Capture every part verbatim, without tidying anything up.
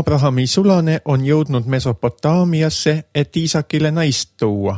Aabrahami sulane on jõudnud Mesopotaamiasse, et Iisakile naist tuua.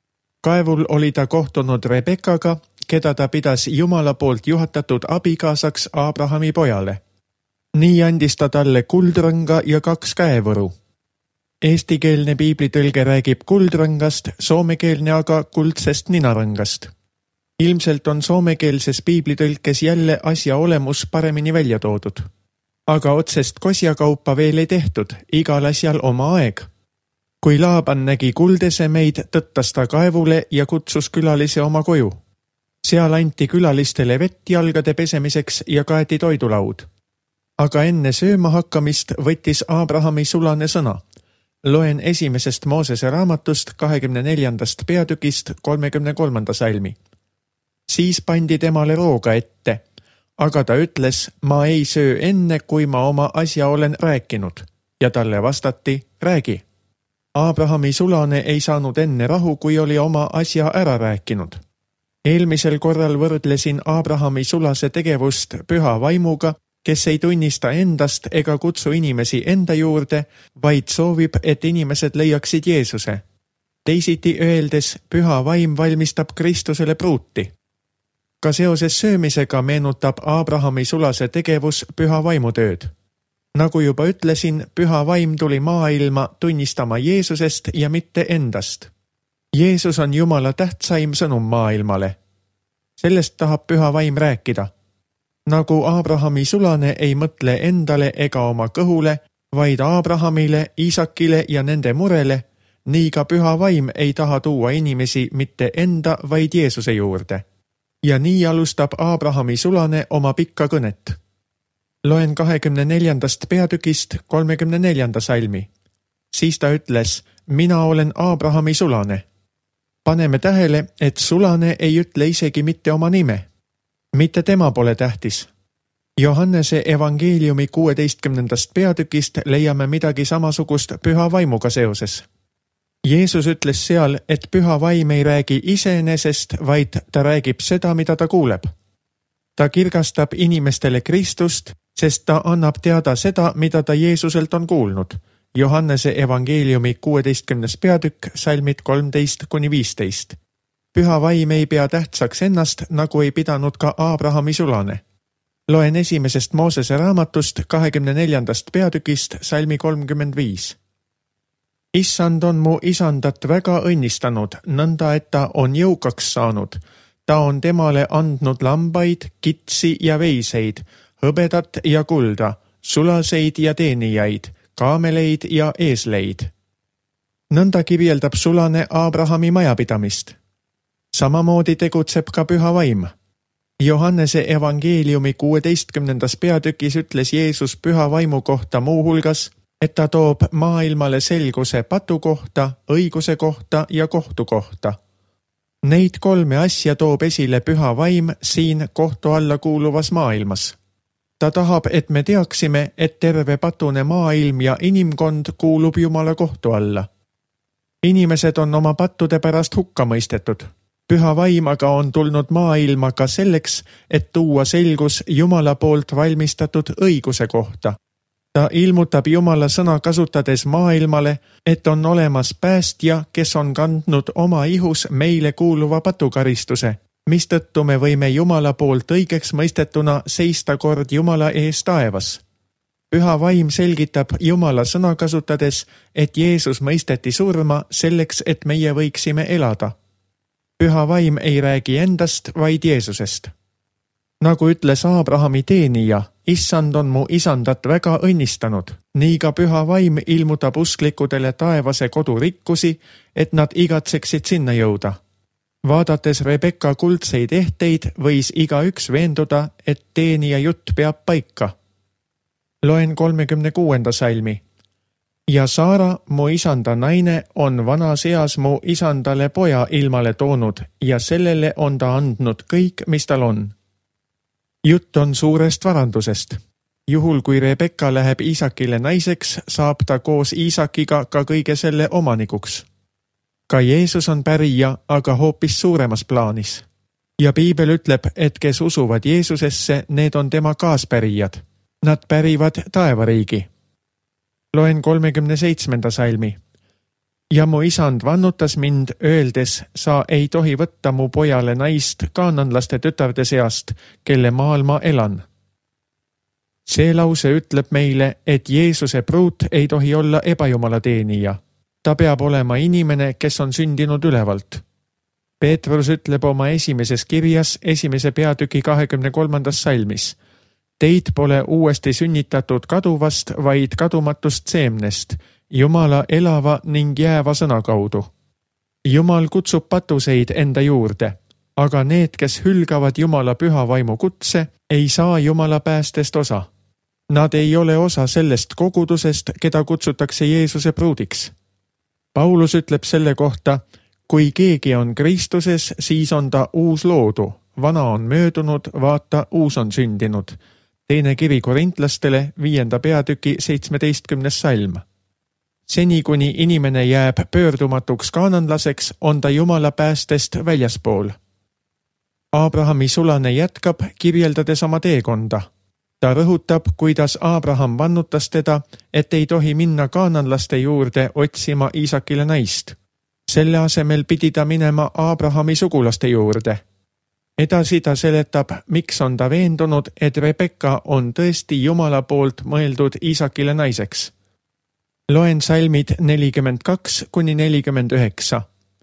Kaevul oli ta kohtunud Rebekaga, keda ta pidas Jumala poolt juhatatud abikaasaks Aabrahami pojale. Nii andis ta talle kuldrõnga ja kaks käevõru. Eestikeelne piiblitõlge räägib kuldrõngast, soomekeelne aga kuldsest ninarõngast. Ilmselt on soomekeelses piiblitõlkes jälle asja olemus paremini välja toodud. Aga otsest kosjakaupa veel ei tehtud, igal asjal oma aeg. Kui Laaban nägi kuldesemeid, tõttas ta kaevule ja kutsus külalise oma koju. Seal anti külalistele vett jalgade pesemiseks ja kaeti toidulaud. Aga enne sööma hakkamist võttis Aabrahami sulane sõna. Loen esimesest Moosese raamatust kahekümne neljandast peatükist kolmekümne kolmanda salmi. Siis pandi temale rooga ette, aga ta ütles, ma ei söö enne, kui ma oma asja olen rääkinud. Ja talle vastati, räägi. Aabrahami sulane ei saanud enne rahu, kui oli oma asja ära rääkinud. Eelmisel korral võrdlesin Aabrahami sulase tegevust püha vaimuga, kes ei tunnista endast ega kutsu inimesi enda juurde, vaid soovib, et inimesed leiaksid Jeesuse. Teisiti öeldes, püha vaim valmistab Kristusele pruuti. Ka seoses söömisega meenutab Aabrahami sulase tegevus püha vaimu tööd. Nagu juba ütlesin, püha vaim tuli maailma tunnistama Jeesusest ja mitte endast. Jeesus on Jumala tähtsaim sõnum maailmale. Sellest tahab püha vaim rääkida. Nagu Aabrahami sulane ei mõtle endale ega oma kõhule, vaid Aabrahamile, Iisakile ja nende murele, nii ka püha vaim ei taha tuua inimesi mitte enda, vaid Jeesuse juurde. Ja nii alustab Aabrahami sulane oma pikka kõnet. Loen kahekümne neljandast peatükist kolmekümne neljanda salmi. Siis ta ütles, mina olen Aabrahami sulane. Paneme tähele, et sulane ei ütle isegi mitte oma nime. Mitte tema pole tähtis. Johannese evangeeliumi kuueteistkümnendast peatükist leiame midagi samasugust püha vaimuga seoses. Jeesus ütles seal, et püha vaim ei räägi iseenesest, vaid ta räägib seda, mida ta kuuleb. Ta kirgastab inimestele Kristust, sest ta annab teada seda, mida ta Jeesuselt on kuulnud. Johannese evangeeliumi kuueteistkümnes peatükk, salmid kolmteist kuni viisteist. Püha vaim ei pea tähtsaks ennast, nagu ei pidanud ka Aabrahami sulane. Loen esimesest Moosese raamatust kahekümne neljandast peatükist, salmi kolmkümmend viis. Issand on mu isandat väga õnnistanud, nõnda et ta on jõukaks saanud. Ta on temale andnud lambaid, kitsi ja veiseid, hõbedat ja kulda, sulaseid ja teenijaid, kaameleid ja eesleid. Nõnda kirjeldab sulane Aabrahami majapidamist. Samamoodi tegutseb ka püha vaim. Johannese evangeeliumi kuueteistkümnendas peatükis ütles Jeesus püha vaimu kohta muu hulgas, et ta toob maailmale selguse patu kohta, õiguse kohta ja kohtu kohta. Neid kolme asja toob esile püha vaim siin kohtu alla kuuluvas maailmas. Ta tahab, et me teaksime, et terve patune maailm ja inimkond kuulub Jumala kohtu alla. Inimesed on oma pattude pärast hukka mõistetud. Püha vaim aga on tulnud maailma ka selleks, et tuua selgus Jumala poolt valmistatud õiguse kohta. Ta ilmutab Jumala sõna kasutades maailmale, et on olemas päästja, kes on kandnud oma ihus meile kuuluva patukaristuse, mistõttu me võime Jumala poolt õigeks mõistetuna seista kord Jumala ees taevas. Püha vaim selgitab Jumala sõna kasutades, et Jeesus mõisteti surma selleks, et meie võiksime elada. Püha vaim ei räägi endast, vaid Jeesusest. Nagu ütles Aabrahami teenija, issand on mu isandat väga õnnistanud, nii ka püha vaim ilmutab usklikudele taevase kodu rikkusi, et nad igatseksid sinna jõuda. Vaadates Rebekka kuldseid ehteid, võis igaüks veenduda, et teenija jutt peab paika. Loen kolmekümne kuuenda salmi. Ja Saara, mu isanda naine, on vanas eas mu isandale poja ilmale toonud ja sellele on ta andnud kõik, mis tal on. Jutt on suurest varandusest. Juhul kui Rebekka läheb Iisakile naiseks, saab ta koos Iisakiga ka kõige selle omanikuks. Ka Jeesus on pärija, aga hoopis suuremas plaanis. Ja piibel ütleb, et kes usuvad Jeesusesse, need on tema kaaspärijad. Nad pärivad taevariigi. Loen kolmekümne seitsmenda salmi. Ja mu isand vannutas mind, öeldes, sa ei tohi võtta mu pojale naist kaananlaste tütarde seast, kelle maal ma elan. See lause ütleb meile, et Jeesuse pruut ei tohi olla ebajumala teenija. Ta peab olema inimene, kes on sündinud ülevalt. Peetrus ütleb oma esimeses kirjas esimese peatüki kahekümne kolmandas salmis. Teid pole uuesti sünnitatud kaduvast, vaid kadumatust seemnest, Jumala elava ning jääva sõna kaudu. Jumal kutsub patuseid enda juurde, aga need, kes hülgavad Jumala püha vaimu kutse, ei saa Jumala päästest osa. Nad ei ole osa sellest kogudusest, keda kutsutakse Jeesuse pruudiks. Paulus ütleb selle kohta, kui keegi on Kristuses, siis on ta uus loodu, vana on möödunud, vaata, uus on sündinud. Teine kiri korintlastele, viienda peatüki seitsmeteistkümnes salm. Seni, kuni inimene jääb pöördumatuks kaananlaseks, on ta Jumala päästest väljaspool. Abrahami sulane jätkab, kirjeldades oma teekonda. Ta rõhutab, kuidas Abraham vannutas teda, et ei tohi minna kaananlaste juurde otsima Iisakile naist. Selle asemel pidi ta minema Abrahami sugulaste juurde. Edasi ta seletab, miks on ta veendunud, et Rebekka on tõesti Jumala poolt mõeldud Iisakile naiseks. Loen salmid nelikümmend kaks kuni nelikümmend üheksa.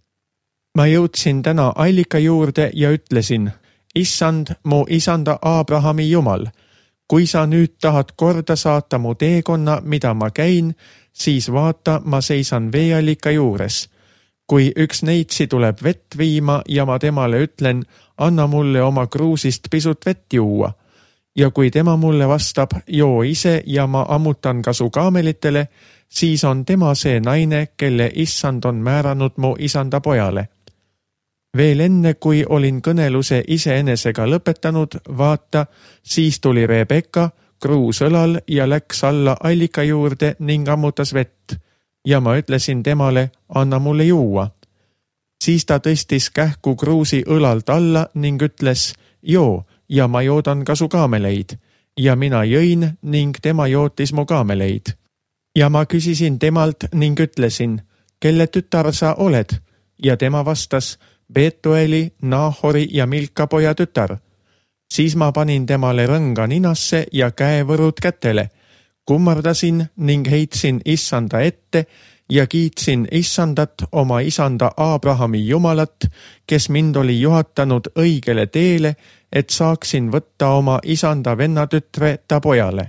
Ma jõudsin täna allika juurde ja ütlesin, issand, mu isanda Abrahami Jumal, kui sa nüüd tahad korda saata mu teekonna, mida ma käin, siis vaata, ma seisan veeallika juures. Kui üks neitsi tuleb vett viima ja ma temale ütlen, anna mulle oma kruusist pisut vett juua. Ja kui tema mulle vastab, joo ise ja ma ammutan ka su kaamelitele, siis on tema see naine, kelle issand on määranud mu isanda pojale. Veel enne, kui olin kõneluse iseenesega lõpetanud, vaata, siis tuli Rebekka, kruus õlal ja läks alla allika juurde ning ammutas vett. Ja ma ütlesin temale, anna mulle juua. Siis ta tõstis kähku kruusi õlalt alla ning ütles, joo, ja ma joodan ka su kaameleid. Ja mina jõin ning tema jootis mu kaameleid. Ja ma küsisin temalt ning ütlesin, kelle tütar sa oled? Ja tema vastas, Betueli, Nahori ja Milka poja tütar. Siis ma panin temale rõnga ninasse ja käevõrud kätele. Kummardasin ning heitsin issanda ette ja kiitsin issandat oma isanda Abrahami Jumalat, kes mind oli juhatanud õigele teele, et saaksin võtta oma isanda vennatütre ta pojale.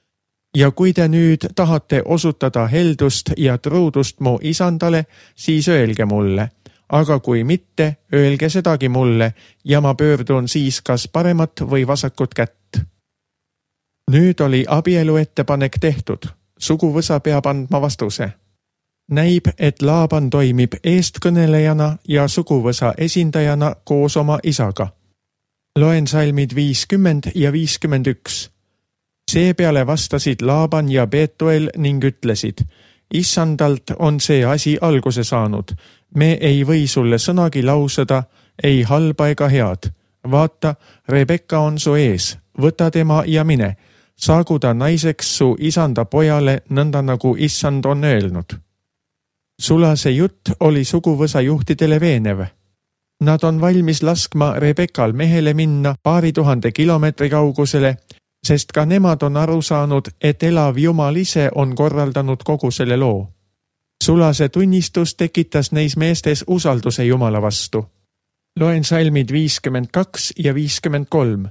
Ja kui te nüüd tahate osutada heldust ja truudust mu isandale, siis öelge mulle, aga kui mitte, öelge sedagi mulle ja ma pöördun siis kas paremat või vasakut kätt. Nüüd oli abielu ettepanek tehtud. Suguvõsa peab andma vastuse. Näib, et Laaban toimib eestkõnelejana ja suguvõsa esindajana koos oma isaga. Loen salmid viiskümmend ja viiskümmend üks. Seepeale vastasid Laaban ja Betuel ning ütlesid, issandalt on see asi alguse saanud. Me ei või sulle sõnagi lausada, ei halba ega head. Vaata, Rebekka on su ees, võta tema ja mine. Saagu ta naiseks su isanda pojale, nõnda nagu issand on öelnud. Sulase jutt oli suguvõsa juhtidele veenev. Nad on valmis laskma Rebekal mehele minna paari tuhande kilomeetri kaugusele, sest ka nemad on aru saanud, et elav Jumal ise on korraldanud kogu selle loo. Sulase tunnistus tekitas neis meestes usalduse Jumala vastu. Loen salmid viiskümmend kaks ja viiskümmend kolm.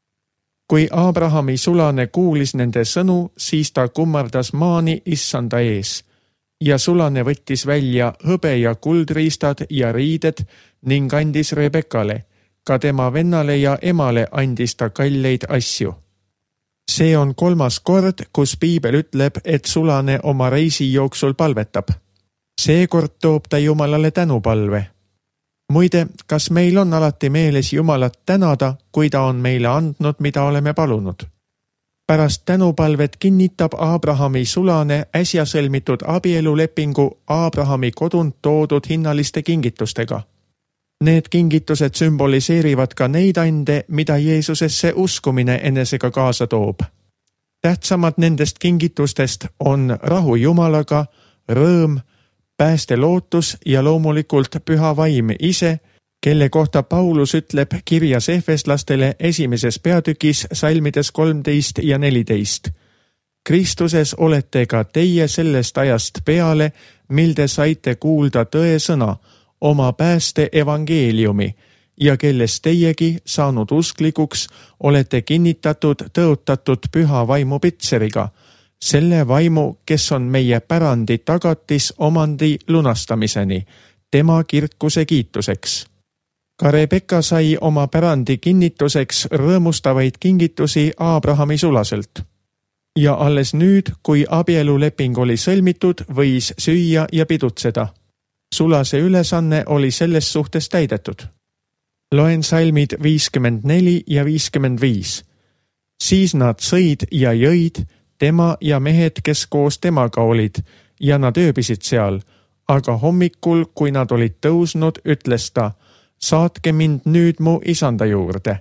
Kui Abrahami sulane kuulis nende sõnu, siis ta kummardas maani issanda ees. Ja sulane võttis välja hõbe ja kuldriistad ja riided ning andis Rebekale. Ka tema vennale ja emale andis ta kalleid asju. See on kolmas kord, kus Piibel ütleb, et sulane oma reisi jooksul palvetab. Seekord toob ta Jumalale tänupalve. Muide, kas meil on alati meeles Jumalat tänada, kui ta on meile andnud, mida oleme palunud? Pärast tänupalvet kinnitab Abrahami sulane äsja sõlmitud abielulepingu Abrahami kodunt toodud hinnaliste kingitustega. Need kingitused sümboliseerivad ka neid ande, mida Jeesusesse uskumine enesega kaasa toob. Tähtsamad nendest kingitustest on rahu Jumalaga, rõõm, päästelootus ja loomulikult püha vaim ise, kelle kohta Paulus ütleb kirjas efeslastele esimeses peatükis salmides kolmteist ja neliteist. Kristuses olete ka teie sellest ajast peale, mil te saite kuulda tõe sõna, oma pääste evangeeliumi, ja kelles teiegi saanud usklikuks olete kinnitatud tõotatud püha vaimu pitseriga, selle vaimu, kes on meie pärandi tagatis omandi lunastamiseni, tema kirkuse kiituseks. Ka Rebekka sai oma pärandi kinnituseks rõõmustavaid kingitusi Abrahami sulaselt. Ja alles nüüd, kui abieluleping oli sõlmitud, võis süüa ja pidutseda. Sulase ülesanne oli selles suhtes täidetud. Loen salmid viiskümmend neli ja viiskümmend viis. Siis nad sõid ja jõid, tema ja mehed, kes koos temaga olid, ja nad ööbisid seal, aga hommikul, kui nad olid tõusnud, ütles ta, saatke mind nüüd mu isanda juurde.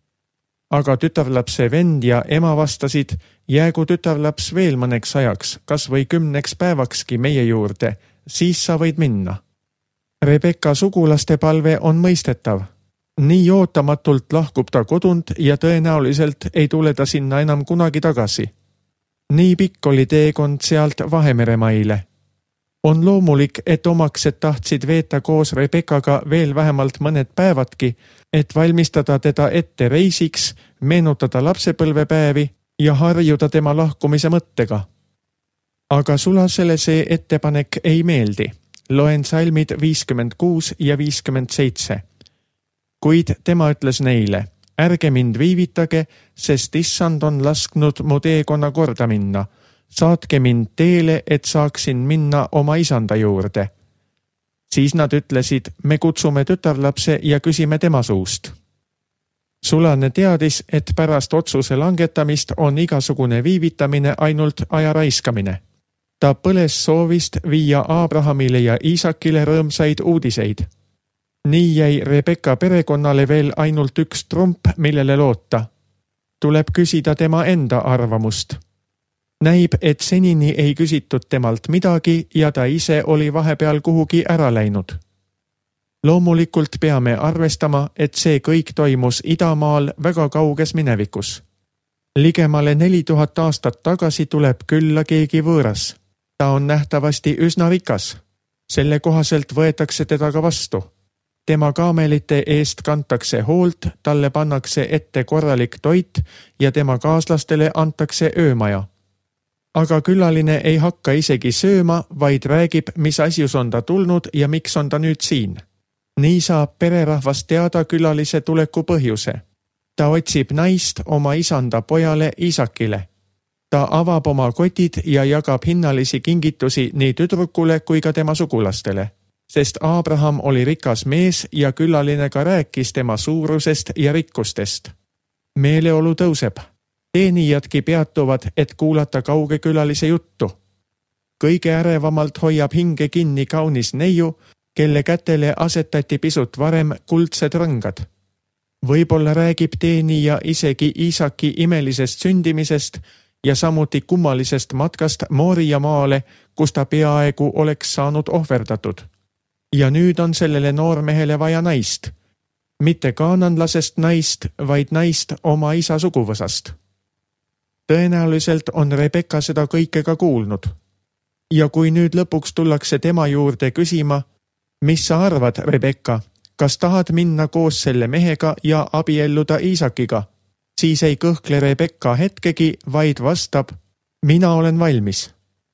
Aga tütarlapse vend ja ema vastasid, jäägu tütarlaps veel mõneks ajaks, kas või kümneks päevakski meie juurde, siis sa võid minna. Rebekka sugulaste palve on mõistetav. Nii ootamatult lahkub ta kodunt ja tõenäoliselt ei tule ta sinna enam kunagi tagasi. Nii pikk oli teekond sealt Vahemeremaile. On loomulik, et omaksed tahtsid veeta koos Rebekkaga veel vähemalt mõned päevadki, et valmistada teda ette reisiks, meenutada lapsepõlvepäevi ja harjuda tema lahkumise mõttega. Aga Sulasele see ettepanek ei meeldi. Loen salmid viiskümmend kuus ja viiskümmend seitse. Kuid tema ütles neile, ärge mind viivitage, sest issand on lasknud mu teekonna korda minna. Saatke mind teele, et saaksin minna oma isanda juurde. Siis nad ütlesid, me kutsume tütarlapse ja küsime tema suust. Sulane teadis, et pärast otsuse langetamist on igasugune viivitamine ainult aja raiskamine. Ta põles soovist viia Abrahamile ja Iisakile rõõmsaid uudiseid. Nii jäi Rebekka perekonnale veel ainult üks trump, millele loota. Tuleb küsida tema enda arvamust. Näib, et senini ei küsitud temalt midagi ja ta ise oli vahepeal kuhugi ära läinud. Loomulikult peame arvestama, et see kõik toimus idamaal väga kauges minevikus. Ligemale neli tuhat aastat tagasi tuleb külla keegi võõras. Ta on nähtavasti üsna rikas. Selle kohaselt võetakse teda ka vastu. Tema kaamelite eest kantakse hoolt, talle pannakse ette korralik toit ja tema kaaslastele antakse öömaja. Aga külaline ei hakka isegi sööma, vaid räägib, mis asjus on ta tulnud ja miks on ta nüüd siin. Nii saab pererahvas teada külalise tuleku põhjuse. Ta otsib naist oma isanda pojale Iisakile. Ta avab oma kotid ja jagab hinnalisi kingitusi nii tüdrukule kui ka tema sugulastele. Sest Abraham oli rikas mees ja külaline ka rääkis tema suurusest ja rikkustest. Meeleolu tõuseb. Teenijadki peatuvad, et kuulata kauge külalise juttu. Kõige ärevamalt hoiab hinge kinni kaunis neiu, kelle kätele asetati pisut varem kuldsed rõngad. Võib-olla räägib teenija isegi Iisaki imelisest sündimisest ja samuti kummalisest matkast Mooria maale, kus ta peaaegu oleks saanud ohverdatud. Ja nüüd on sellele noormehele vaja naist. Mitte kaananlasest naist, vaid naist oma isa suguvõsast. Tõenäoliselt on Rebekka seda kõike ka kuulnud. Ja kui nüüd lõpuks tullakse tema juurde küsima, mis sa arvad, Rebekka, kas tahad minna koos selle mehega ja abielluda Iisakiga, siis ei kõhkle Rebekka hetkegi, vaid vastab, mina olen valmis.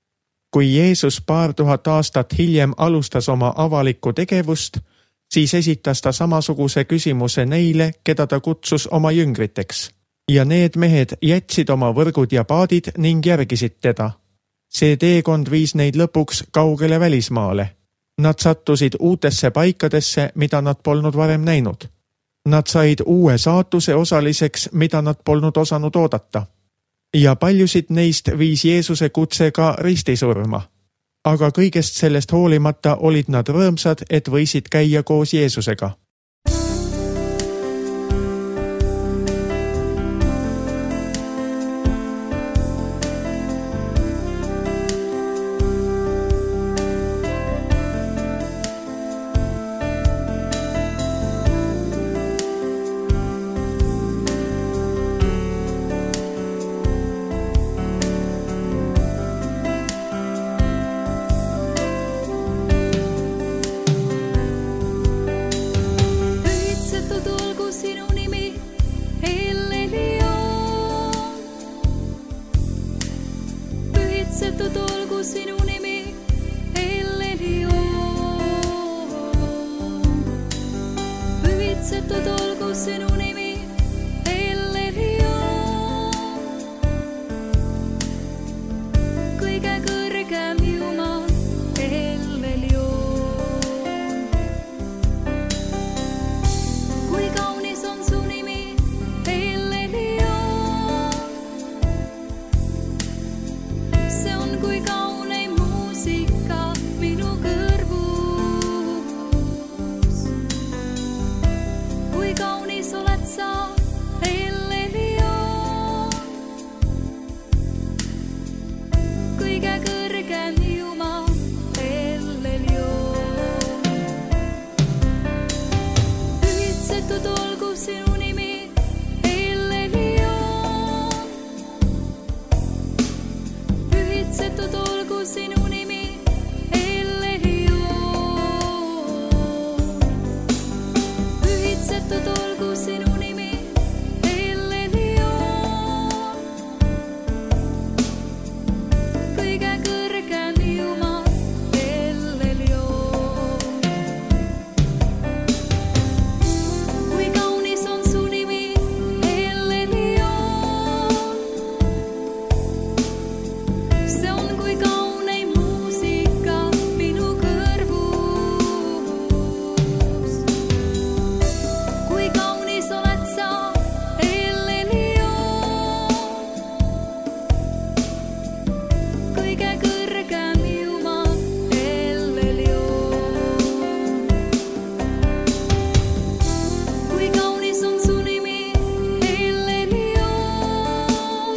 Kui Jeesus paar tuhat aastat hiljem alustas oma avalikku tegevust, siis esitas ta samasuguse küsimuse neile, keda ta kutsus oma jüngriteks. Ja need mehed jätsid oma võrgud ja paadid ning järgisid teda. See teekond viis neid lõpuks kaugele välismaale. Nad sattusid uutesse paikadesse, mida nad polnud varem näinud. Nad said uue saatuse osaliseks, mida nad polnud osanud oodata. Ja paljusid neist viis Jeesuse kutse ka ristisurma. Aga kõigest sellest hoolimata olid nad rõõmsad, et võisid käia koos Jeesusega. Pühitsetud olgu sinu nimi, El-Elyon. Kõige kõrgem Jumal, El-Elyon. Kui kaunis on su nimi, El-Elyon. See on kui kauneim muusika minu kõrvus. Kui kaunis oled sa, El-Elyon. Kõige kõrgem Jumal, El-Elyon. Pühitsetud olgu sinu nimi, El-Elyon. Pühitsetud olgu sinu nimi, El-Elyon. Pühitsetud olgu sinu nimi, El-Elyon. Kõige kõrgem Jumal, El-Elyon. Kui kaunis on su nimi, El-Elyon. See on kui kauneim muusika minu kõrvus. Kui kaunis oled sa, El-Elyon. Kõige kõrgem Jumal, El-Elyon. Kui kaunis on su nimi, El-Elyon.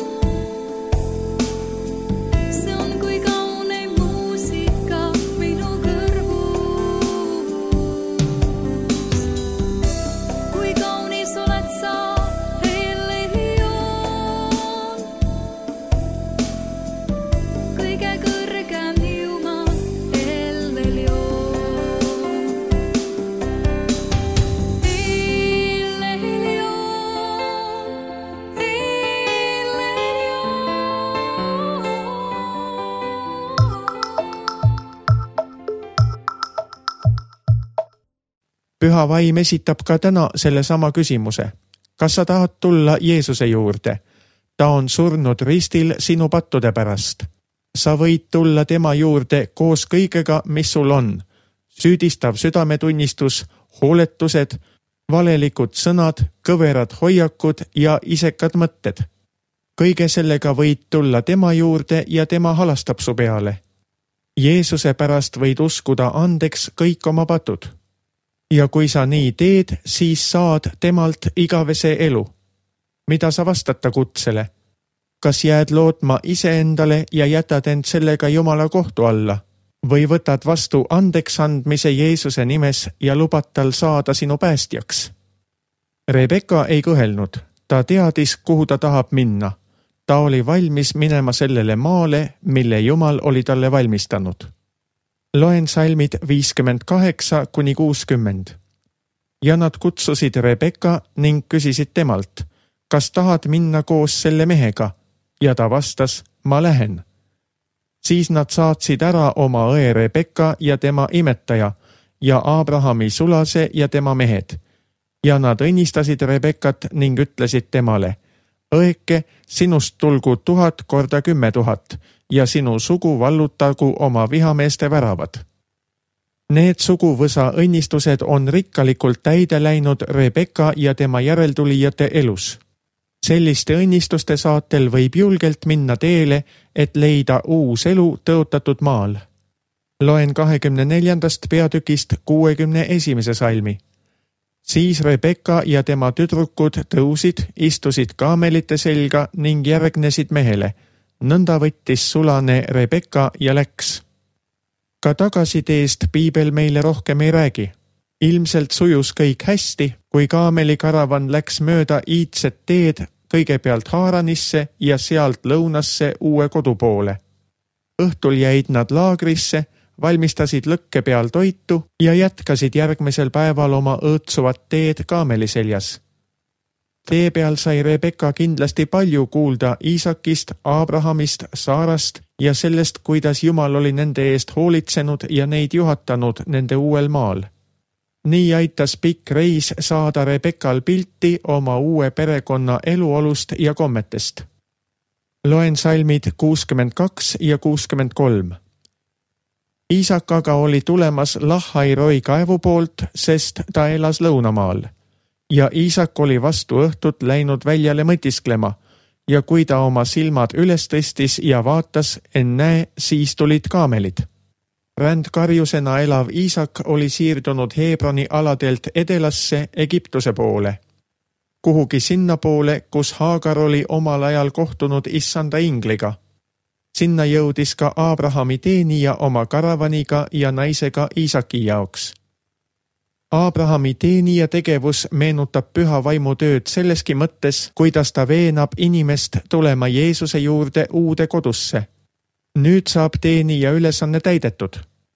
See on kui kauneim muusika minu kõrvus. Kui kaunis oled sa, El-Elyon. Kõige kõrgem Jumal, El-Elyon. El-Elyon, El-Elyon. Püha vaim esitab ka täna sellesama küsimuse. Kas sa tahad tulla Jeesuse juurde? Ta on surnud ristil sinu pattude pärast. Sa võid tulla tema juurde koos kõigega, mis sul on. Süüdistav südametunnistus, hooletused, valelikud sõnad, kõverad hoiakud ja isekad mõtted. Kõige sellega võid tulla tema juurde ja tema halastab su peale. Jeesuse pärast võid uskuda andeks kõik oma patud. Ja kui sa nii teed, siis saad temalt igavese elu. Mida sa vastata kutsele? Kas jääd lootma iseendale ja jätad end sellega Jumala kohtu alla? Või võtad vastu andeks andmise Jeesuse nimes ja lubad tal saada sinu päästjaks? Rebeka ei kõhelnud. Ta teadis, kuhu ta tahab minna. Ta oli valmis minema sellele maale, mille Jumal oli talle valmistanud. Loen salmid viiskümmend kaheksa kuni kuuskümmend. Ja nad kutsusid Rebeka ning küsisid temalt, kas tahad minna koos selle mehega? Ja ta vastas, ma lähen. Siis nad saatsid ära oma õe Rebeka ja tema imetaja ja Abrahami sulase ja tema mehed. Ja nad õnnistasid Rebekat ning ütlesid temale, õeke, sinust tulgu tuhat korda kümme tuhat ja sinu sugu vallutagu oma vihameeste väravad. Need suguvõsa õnnistused on rikkalikult täide läinud Rebeka ja tema järeltulijate elus. Selliste õnnistuste saatel võib julgelt minna teele, et leida uus elu tõotatud maal. Loen kahekümne neljandast peatükist kuuekümne esimese salmi. Siis Rebeka ja tema tüdrukud tõusid, istusid kaamelite selga ning järgnesid mehele. Nõnda võttis sulane Rebeka ja läks. Ka tagasiteest piibel meile rohkem ei räägi. Ilmselt sujus kõik hästi, kui kaamelikaravan läks mööda iidset teed kõigepealt Haaranisse ja sealt lõunasse uue kodu poole. Õhtul jäid nad laagrisse, valmistasid lõkke peal toitu ja jätkasid järgmisel päeval oma õõtsuvat teed kaameli seljas. Tee peal sai Rebeka kindlasti palju kuulda Iisakist, Abrahamist, Saarast ja sellest, kuidas Jumal oli nende eest hoolitsenud ja neid juhatanud nende uuel maal. Nii aitas pikk reis saada Rebekal pilti oma uue perekonna eluolust ja kommetest. Loen salmid kuuskümmend kaks ja kuuskümmend kolm. Iisak aga oli tulemas Lahhairoi kaevu poolt, sest ta elas lõunamaal. Ja Iisak oli vastu õhtut läinud väljale mõtisklema ja kui ta oma silmad üles tõstis ja vaatas, ennäe, siis tulid kaamelid. Rändkarjusena elav Iisak oli siirdunud Hebroni aladelt edelasse Egiptuse poole. Kuhugi sinna poole, kus Haagar oli omal ajal kohtunud issanda ingliga. Sinna jõudis ka Aabrahami teenija oma karavaniga ja naisega Iisaki jaoks. Aabrahami teenija tegevus meenutab püha vaimu tööd selleski mõttes, kuidas ta veenab inimest tulema Jeesuse juurde uude kodusse. Nüüd saab teenija ülesanne täidetud.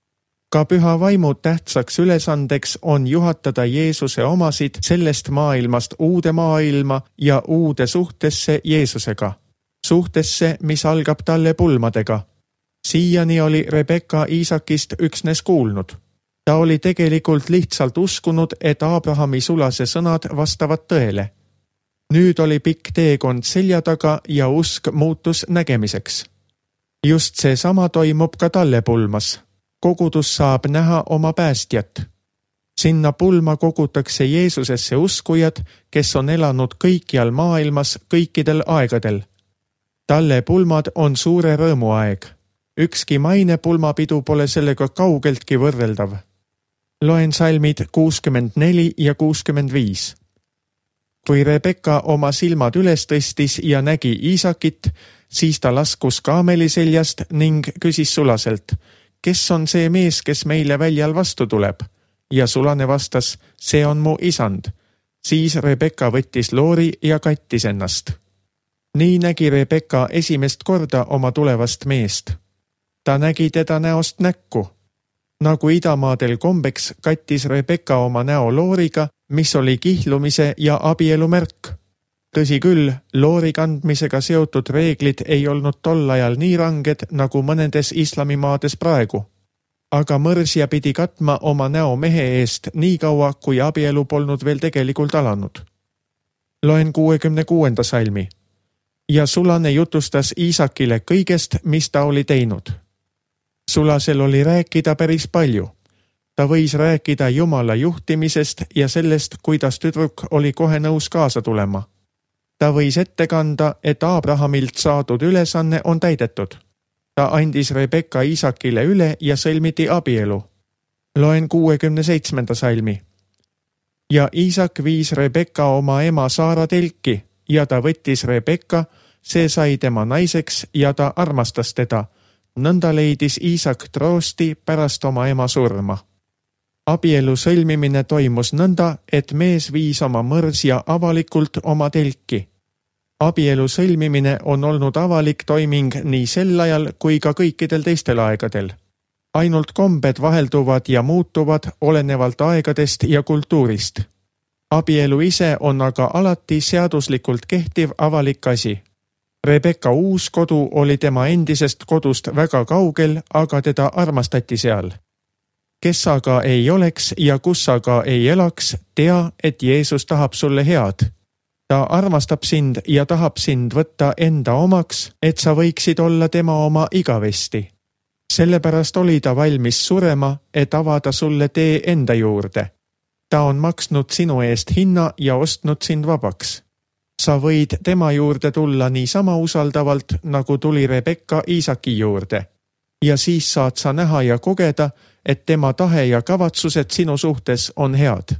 Ka püha vaimu tähtsaks ülesandeks on juhatada Jeesuse omasid sellest maailmast uude maailma ja uude suhtesse Jeesusega. Suhtesse, mis algab talle pulmadega. Siiani oli Rebekka Iisakist üksnes kuulnud. Ta oli tegelikult lihtsalt uskunud, et Aabrahami sulase sõnad vastavad tõele. Nüüd oli pikk teekond selja taga ja usk muutus nägemiseks. Just see sama toimub ka talle pulmas. Kogudus saab näha oma päästjat. Sinna pulma kogutakse Jeesusesse uskujad, kes on elanud kõikjal maailmas kõikidel aegadel. Talle pulmad on suure rõõmuaeg. Ükski maine pulmapidu pole sellega kaugeltki võrreldav. Loen salmid kuuskümmend neli ja kuuskümmend viis. Kui Rebekka oma silmad üles tõstis ja nägi Iisakit, siis ta laskus kaameli seljast ning küsis sulaselt, kes on see mees, kes meile väljal vastu tuleb? Ja sulane vastas, see on mu isand. Siis Rebekka võttis loori ja kattis ennast. Nii nägi Rebekka esimest korda oma tulevast meest. Ta nägi teda näost näkku. Nagu idamaadel kombeks kattis Rebekka oma näo looriga, mis oli kihlumise ja abielu märk. Tõsi küll, loori kandmisega seotud reeglid ei olnud tol ajal nii ranged nagu mõnedes islamimaades praegu. Aga mõrsja pidi katma oma näo mehe eest nii kaua, kui abielu polnud veel tegelikult alanud. Loen kuuekümne kuuenda salmi. Ja sulane jutustas Iisakile kõigest, mis ta oli teinud. Sulasel oli rääkida päris palju. Ta võis rääkida Jumala juhtimisest ja sellest, kuidas tüdruk oli kohe nõus kaasa tulema. Ta võis ette kanda, et Aabrahamilt saadud ülesanne on täidetud. Ta andis Rebekka Iisakile üle ja sõlmiti abielu. Loen kuuekümne seitsmenda salmi. Ja Iisak viis Rebekka oma ema Saara telki ja ta võttis Rebekka, see sai tema naiseks ja ta armastas teda. Nõnda leidis Iisak troosti pärast oma ema surma. Abielu sõlmimine toimus nõnda, et mees viis oma mõrsja avalikult oma telki. Abielu sõlmimine on olnud avalik toiming nii sel ajal kui ka kõikidel teistel aegadel. Ainult kombed vahelduvad ja muutuvad olenevalt aegadest ja kultuurist. Abielu ise on aga alati seaduslikult kehtiv avalik asi. Rebekka uus kodu oli tema endisest kodust väga kaugel, aga teda armastati seal. Kes aga ei oleks ja kus aga ei elaks, tea, et Jeesus tahab sulle head. Ta armastab sind ja tahab sind võtta enda omaks, et sa võiksid olla tema oma igavesti. Sellepärast oli ta valmis surema, et avada sulle tee enda juurde. Ta on maksnud sinu eest hinna ja ostnud sind vabaks. Sa võid tema juurde tulla nii sama usaldavalt, nagu tuli Rebekka Iisaki juurde. Ja siis saad sa näha ja kogeda, et tema tahe ja kavatsused sinu suhtes on head.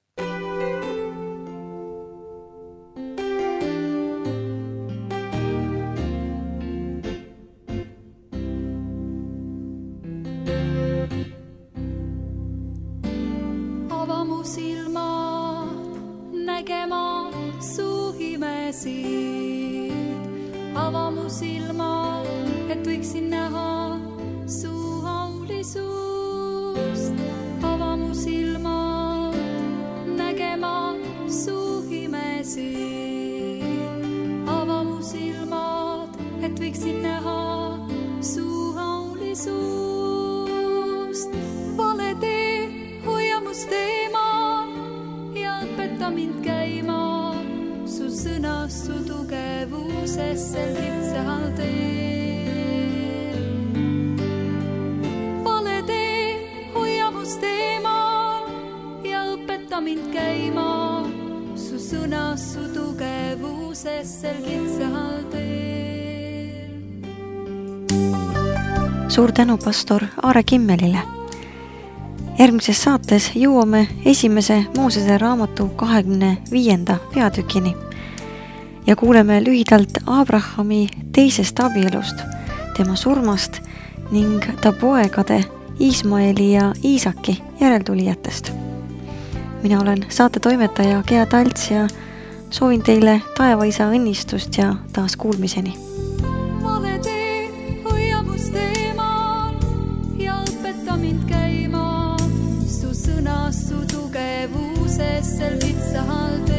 Ava mu silmad nägema su imesid. Ava mu silmad, et võiksin näha su aulisust. Ava mu silmad nägema su imesid. Ava mu silmad, et võiksin näha su aulisust. Vale tee hoia must eemal. su tugevuses sel kitsal teel. Vale tee hoiavust eemal ja õpeta mind käima su sõnas su tugevuses sel kitsal teel. Suur tänu pastor Aare Kimmelile. Järgmises saates jõuame esimese Moosese raamatu kahekümne viienda peatükini ja kuuleme lühidalt Abrahami teisest abielust, tema surmast ning ta poegade Ismaeli ja Iisaki järeltulijatest. Mina olen saate toimetaja Gea Talts ja soovin teile taevaisa õnnistust ja taas kuulmiseni. Vale tee hoiavust eemal ja õpeta mind käima su sõnas su tugevuses sel kitsal